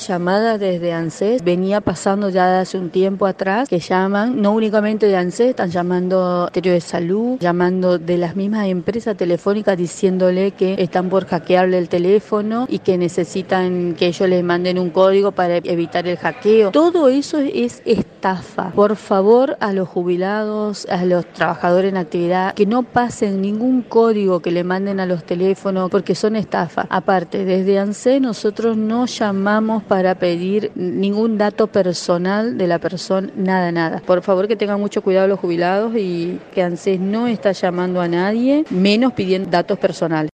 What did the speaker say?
llamadas desde ANSES venía pasando ya de hace un tiempo atrás, que llaman, no únicamente de ANSES, están llamando Ministerio de Salud, llamando de las mismas empresas telefónicas diciéndole que están por hackearle el teléfono y que necesitan que ellos les manden un código para evitar el hackeo. Todo eso es estafa. Por favor, a los jubilados, a los trabajadores en actividad, que no pasen ningún código que le manden a los teléfonos porque son estafa. Aparte, desde ANSES nosotros no llamamos para pedir ningún dato personal de la persona, nada. Por favor, que tengan mucho cuidado los jubilados y que ANSES no está llamando a nadie, menos pidiendo datos personales.